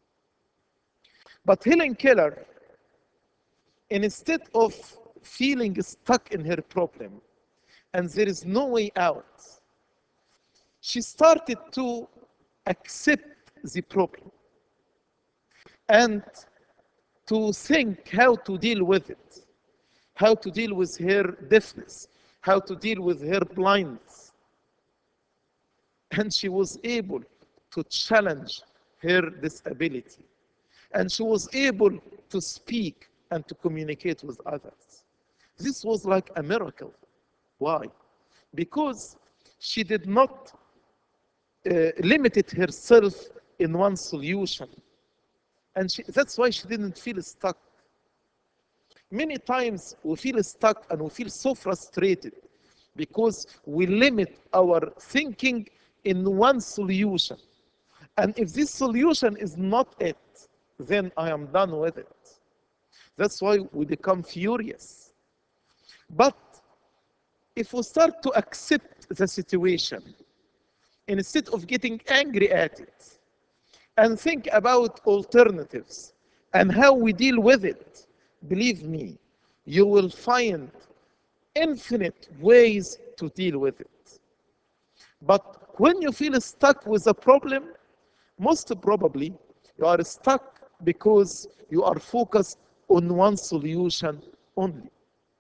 But Helen Keller, instead of feeling stuck in her problem and there is no way out, she started to accept the problem and to think how to deal with it, how to deal with her deafness, how to deal with her blindness. And she was able to challenge her disability. And she was able to speak and to communicate with others. This was like a miracle. Why? Because she did not uh, limit herself in one solution. And she, that's why she didn't feel stuck. Many times we feel stuck and we feel so frustrated because we limit our thinking in one solution. And if this solution is not it, then I am done with it. That's why we become furious. But if we start to accept the situation, instead of getting angry at it, and think about alternatives and how we deal with it, believe me, you will find infinite ways to deal with it. But when you feel stuck with a problem, most probably you are stuck because you are focused on one solution only.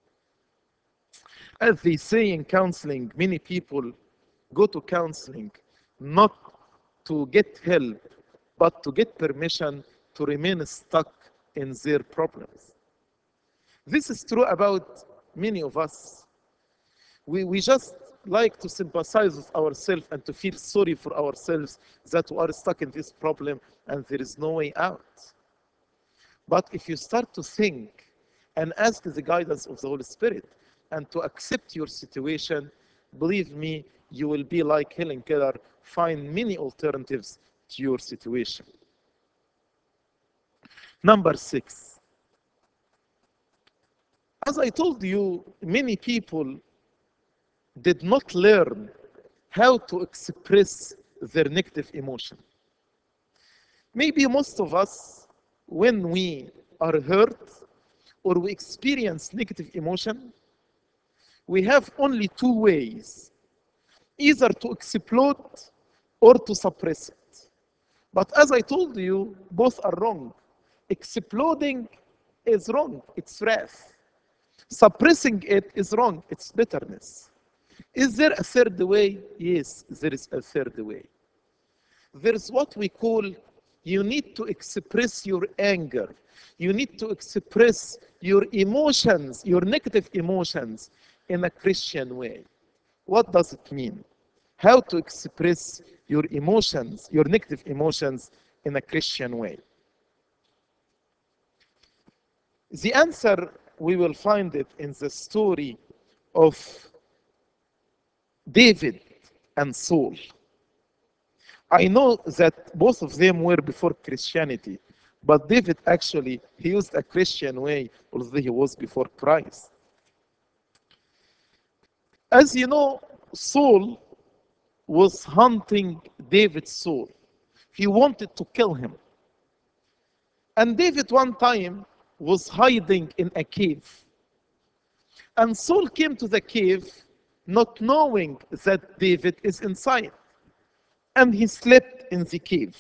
As they say in counseling, many people go to counseling not to get help, but to get permission to remain stuck in their problems. This is true about many of us. We, we just like to sympathize with ourselves and to feel sorry for ourselves that we are stuck in this problem and there is no way out. But if you start to think and ask the guidance of the Holy Spirit and to accept your situation, believe me, you will be like Helen Keller, find many alternatives to your situation. Number six. As I told you, many people did not learn how to express their negative emotion. Maybe most of us, when we are hurt or we experience negative emotion, we have only two ways, either to explode or to suppress it. But as I told you, both are wrong. Exploding is wrong, it's wrath. Suppressing it is wrong, it's bitterness. Is there a third way? Yes, there is a third way. There is what we call, you need to express your anger. You need to express your emotions, your negative emotions, in a Christian way. What does it mean? How to express your emotions, your negative emotions, in a Christian way? The answer, we will find it in the story of David and Saul. I know that both of them were before Christianity, but David actually, he used a Christian way, although he was before Christ. As you know, Saul was hunting David's soul. He wanted to kill him. And David one time was hiding in a cave. And Saul came to the cave not knowing that David is inside. And he slept in the cave.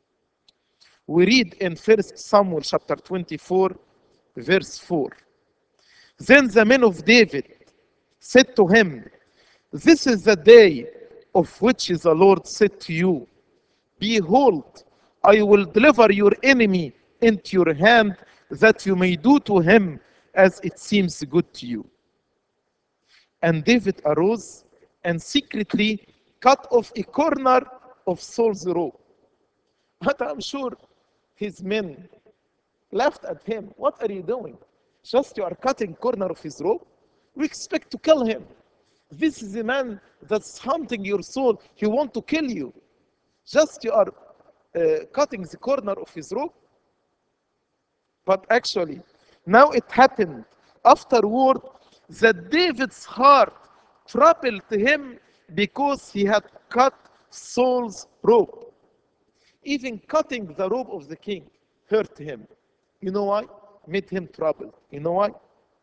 We read in First Samuel chapter twenty-four, verse four. Then the men of David said to him, "This is the day of which the Lord said to you, Behold, I will deliver your enemy into your hand, that you may do to him as it seems good to you." And David arose and secretly cut off a corner of Saul's robe. But I'm sure his men laughed at him. "What are you doing? Just you are cutting corner of his robe? We expect to kill him. This is a man that's hunting your soul. He want to kill you. Just you are uh, cutting the corner of his robe." But actually, now it happened afterward that David's heart troubled him because he had cut Saul's robe. Even cutting the robe of the king hurt him. You know why? Made him troubled. You know why?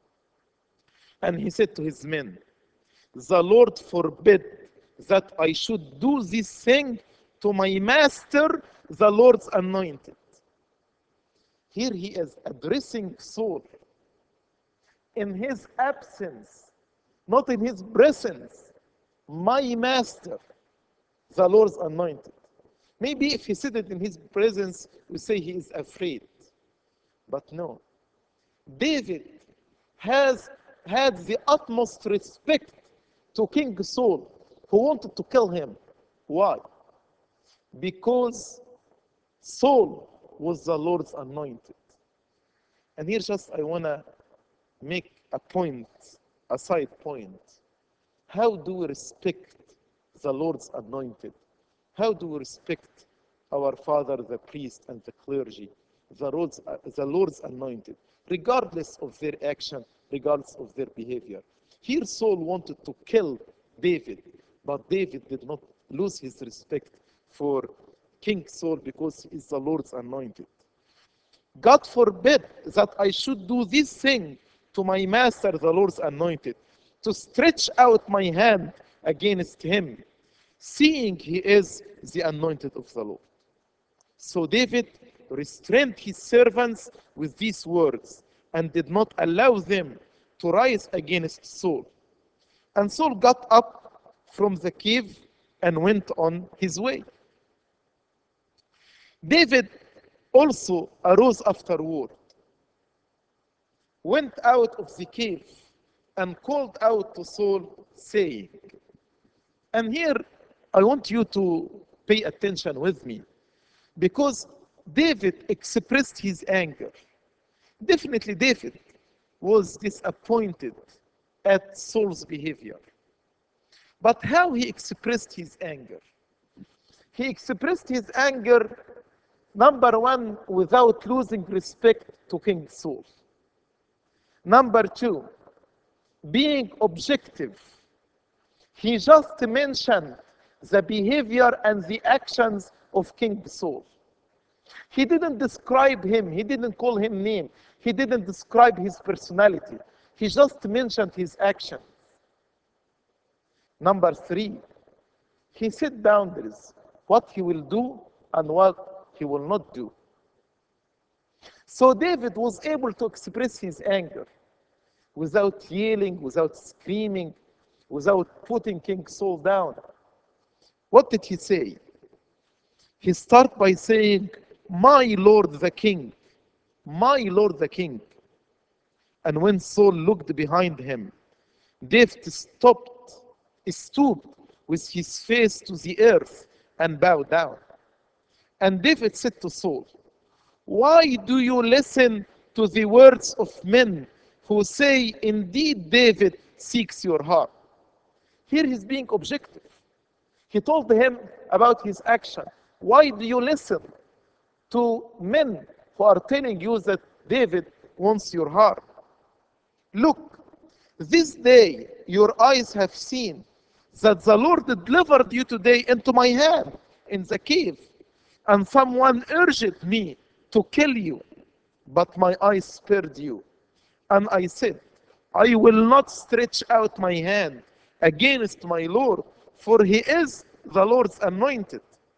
And he said to his men, "The Lord forbid that I should do this thing to my master, the Lord's anointed." Here he is addressing Saul in his absence, not in his presence. "My master, the Lord's anointed." Maybe if he said it in his presence, we say he is afraid. But no. David has had the utmost respect to King Saul, who wanted to kill him. Why? Because Saul was the Lord's anointed. And here just I want to make a point, a side point. How do we respect the Lord's anointed? How do we respect our father, the priest, and the clergy, the Lord's, the Lord's anointed, regardless of their action, regardless of their behavior? Here Saul wanted to kill David, but David did not lose his respect for King Saul because he is the Lord's anointed. God forbid that I should do this thing to my master, the Lord's anointed, to stretch out my hand against him, seeing he is the anointed of the Lord. So David restrained his servants with these words and did not allow them to rise against Saul. And Saul got up from the cave and went on his way. David also arose afterward, went out of the cave, and called out to Saul, saying, and here I want you to pay attention with me, because David expressed his anger. Definitely David was disappointed at Saul's behavior. But how he expressed his anger? He expressed his anger, number one, without losing respect to King Saul. Number two, being objective. He just mentioned the behavior and the actions of King Saul. He didn't describe him. He didn't call him name. He didn't describe his personality. He just mentioned his actions. Number three, he set boundaries, what he will do and what he will not do. So David was able to express his anger without yelling, without screaming, without putting King Saul down. What did he say? He started by saying, "My Lord the King, my Lord the King." And when Saul looked behind him, David stopped, stooped with his face to the earth and bowed down. And David said to Saul, why do you listen to the words of men who say, indeed David seeks your heart? Here he's being objective. He told him about his action. Why do you listen to men who are telling you that David wants your heart? Look, this day your eyes have seen that the Lord delivered you today into my hand in the cave, and someone urged me to kill you, but my eyes spared you. And I said, I will not stretch out my hand against my Lord, for he is the Lord's anointed.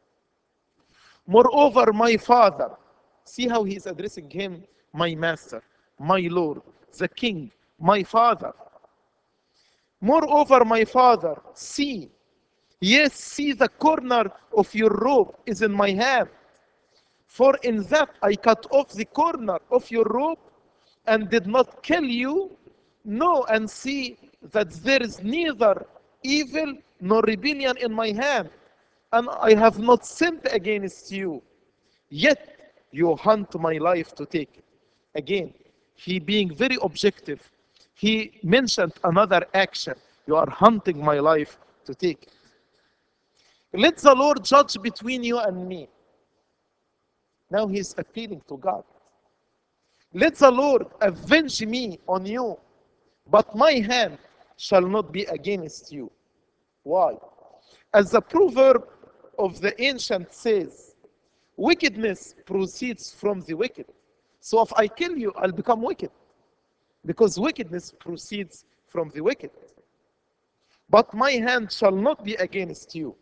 Moreover, my father, see how he is addressing him, my master, my Lord, the king, my father. Moreover, my father, see, yes, see the corner of your robe is in my hand. For in that I cut off the corner of your robe and did not kill you. Know and see that there is neither evil nor rebellion in my hand, and I have not sinned against you. Yet you hunt my life to take it. Again, he being very objective, he mentioned another action. You are hunting my life to take it. Let the Lord judge between you and me. Now he's appealing to God. Let the Lord avenge me on you, but my hand shall not be against you. Why? As the proverb of the ancient says, wickedness proceeds from the wicked. So if I kill you, I'll become wicked, because wickedness proceeds from the wicked. But my hand shall not be against you.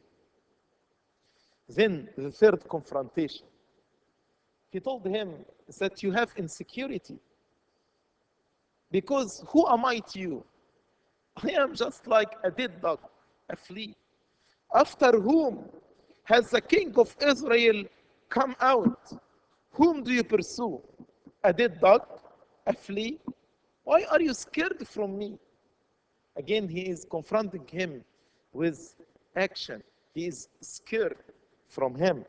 Then the third confrontation. He told him that you have insecurity. Because who am I to you? I am just like a dead dog, a flea. After whom has the king of Israel come out? Whom do you pursue? A dead dog? A flea? Why are you scared from me? Again, he is confronting him with action. He is scared from him.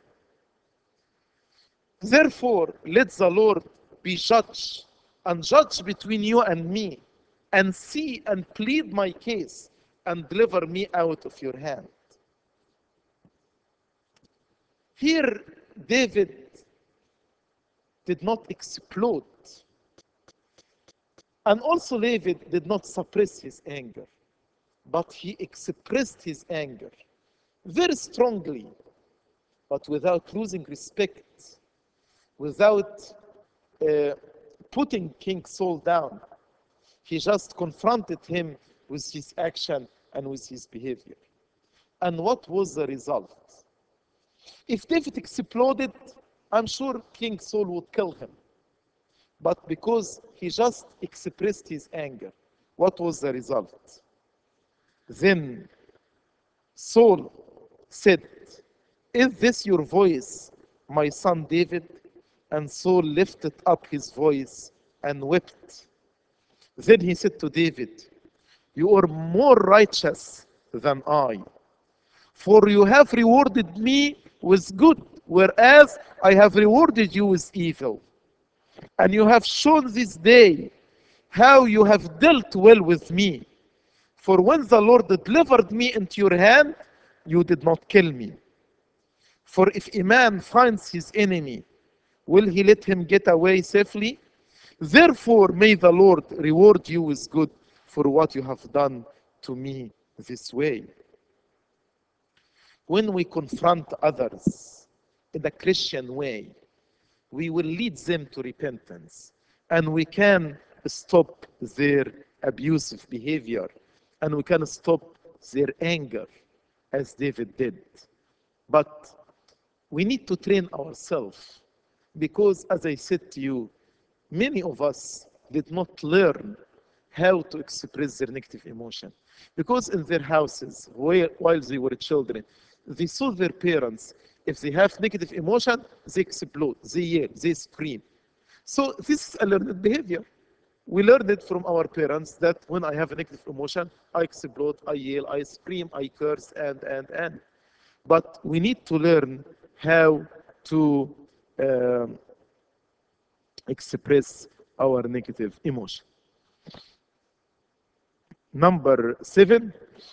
Therefore, let the Lord be judge, and judge between you and me, and see and plead my case, and deliver me out of your hand. Here, David did not explode. And also David did not suppress his anger, but he expressed his anger very strongly, but without losing respect, without uh, putting King Saul down. He just confronted him with his action and with his behavior. And what was the result? If David exploded, I'm sure King Saul would kill him. But because he just expressed his anger, what was the result? Then Saul said, is this your voice, my son David? And Saul lifted up his voice and wept. Then he said to David, you are more righteous than I, for you have rewarded me with good, whereas I have rewarded you with evil. And you have shown this day how you have dealt well with me. For when the Lord delivered me into your hand, you did not kill me. For if a man finds his enemy, will he let him get away safely? Therefore may the Lord reward you with good for what you have done to me this way. When we confront others in the Christian way, we will lead them to repentance, and we can stop their abusive behavior, and we can stop their anger, as David did. But we need to train ourselves, because as I said to you, many of us did not learn how to express their negative emotion. Because in their houses, where, while they were children, they saw their parents, if they have negative emotion, they explode, they yell, they scream. So this is a learned behavior. We learned it from our parents that when I have a negative emotion, I explode, I yell, I scream, I curse, and, and, and. But we need to learn how to um, express our negative emotion. Number seven,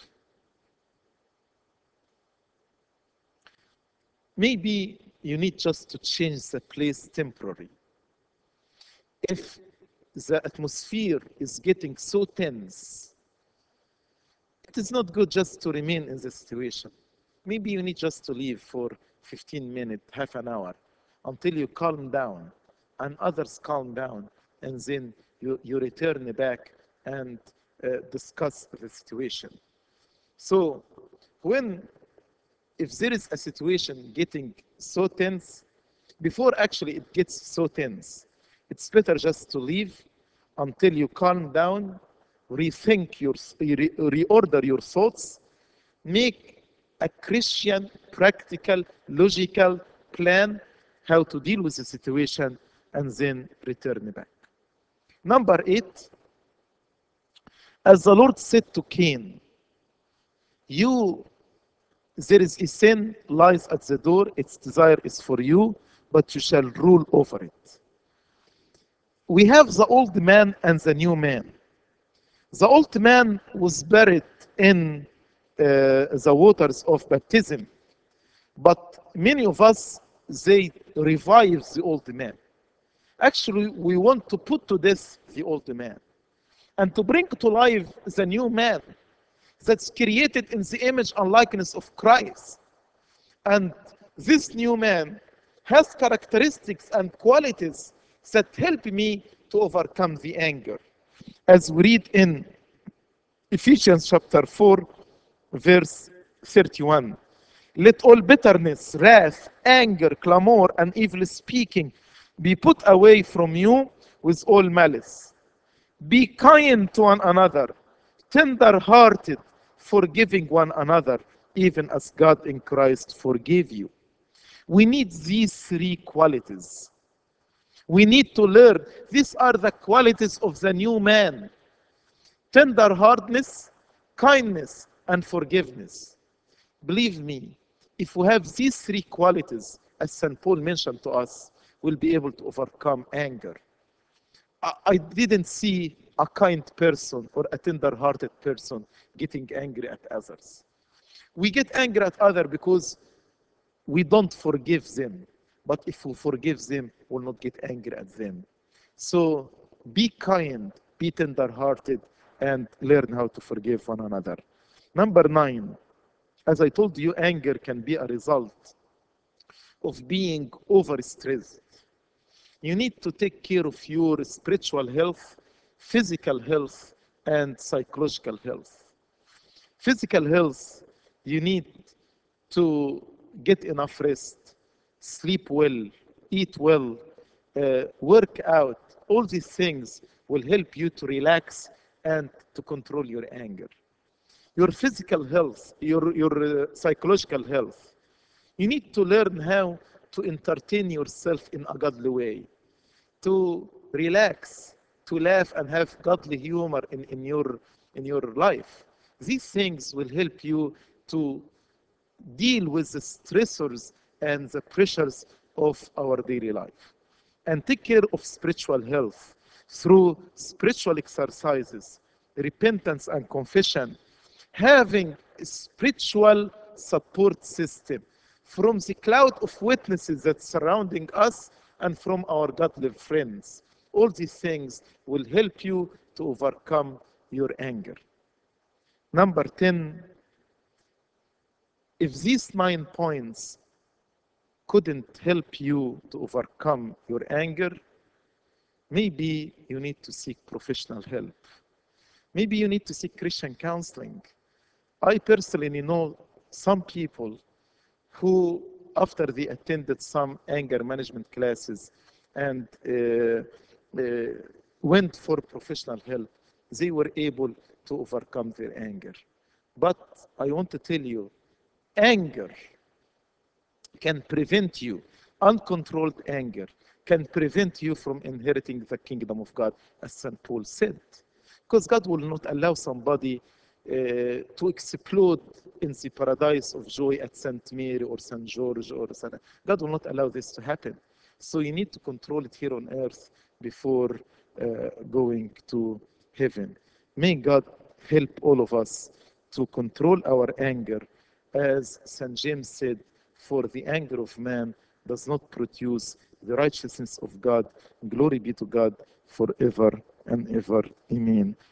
maybe you need just to change the place temporarily. If the atmosphere is getting so tense, it is not good just to remain in the situation. Maybe you need just to leave for fifteen minutes, half an hour, until you calm down and others calm down, and then you, you return back and uh, discuss the situation. So when, if there is a situation getting so tense, before actually it gets so tense, it's better just to leave until you calm down, rethink your, re- reorder your thoughts, make a Christian, practical, logical plan how to deal with the situation, and then return back. Number eight, as the Lord said to Cain, you, there is a sin lies at the door, its desire is for you, but you shall rule over it. We have the old man and the new man. The old man was buried in uh, the waters of baptism, but many of us, they revive the old man. Actually, we want to put to death the old man and to bring to life the new man that's created in the image and likeness of Christ. And this new man has characteristics and qualities that help me to overcome the anger. As we read in Ephesians chapter four, verse thirty-one. Let all bitterness, wrath, anger, clamor, and evil speaking be put away from you with all malice. Be kind to one another, tender hearted, forgiving one another, even as God in Christ forgave you. We need these three qualities. We need to learn. These are the qualities of the new man: tender heartedness, kindness, and forgiveness. Believe me, if we have these three qualities, as Saint Paul mentioned to us, we'll be able to overcome anger. I, I didn't see a kind person or a tender-hearted person getting angry at others. We get angry at others because we don't forgive them. But if we forgive them, we'll not get angry at them. So be kind, be tender-hearted, and learn how to forgive one another. Number nine, as I told you, anger can be a result of being overstressed. You need to take care of your spiritual health, physical health, and psychological health. Physical health, you need to get enough rest, sleep well, eat well, uh, work out. All these things will help you to relax and to control your anger. Your physical health, your, your uh, psychological health. You need to learn how to entertain yourself in a godly way, to relax, to laugh and have godly humor in, in, your, in your life. These things will help you to deal with the stressors and the pressures of our daily life. And take care of spiritual health through spiritual exercises, repentance and confession, having a spiritual support system from the cloud of witnesses that's surrounding us and from our godly friends. All these things will help you to overcome your anger. Number ten, if these nine points couldn't help you to overcome your anger, maybe you need to seek professional help. Maybe you need to seek Christian counseling. I personally know some people who, after they attended some anger management classes and uh, uh, went for professional help, they were able to overcome their anger. But I want to tell you, anger can prevent you, uncontrolled anger can prevent you from inheriting the kingdom of God, as Saint Paul said. Because God will not allow somebody uh, to explode in the paradise of joy at Saint Mary or Saint George or Saint. God will not allow this to happen. So you need to control it here on earth before uh, going to heaven. May God help all of us to control our anger. As Saint James said, for the anger of man does not produce the righteousness of God. Glory be to God forever and ever. Amen.